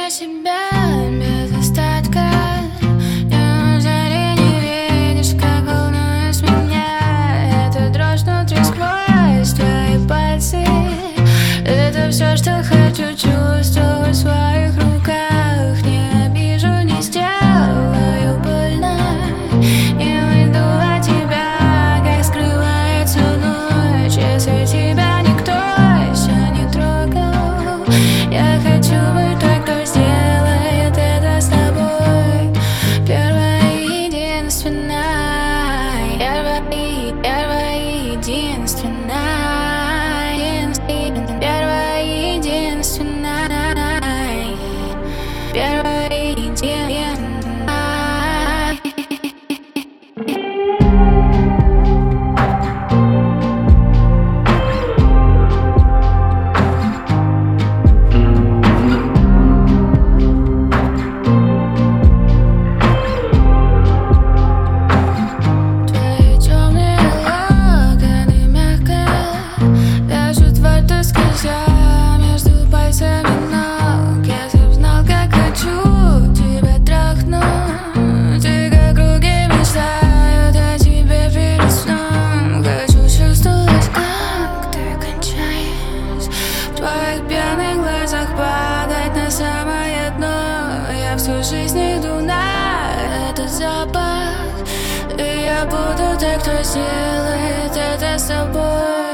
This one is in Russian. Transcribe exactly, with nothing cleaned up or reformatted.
для себя без остатка. Неужели не видишь, как волнуешь меня? Это дрожь внутри сквозь твои пальцы. Это все, что хочу чувствовать в своих руках. Не обижу, не сделаю больно. Не уйду от тебя, как скрывается ночь. Если тебя никто еще не трогал, я хочу быть той, кто сделает это с тобой. Первая и единственная. Первая и, первая и единственная. Первая и единственная. Первая и единственная. Твои темные локоны мягко вяжут во рту скользя между пальцами ног. Если б знал, как хочу тебя трахнуть, и как руки мечтают о тебе перед сном. Хочу чувствовать, как ты кончаешь, в твоих пьяных глазах падать на самое дно. Я всю жизнь иду на этот запах, и я буду той, кто сделает это с тобой.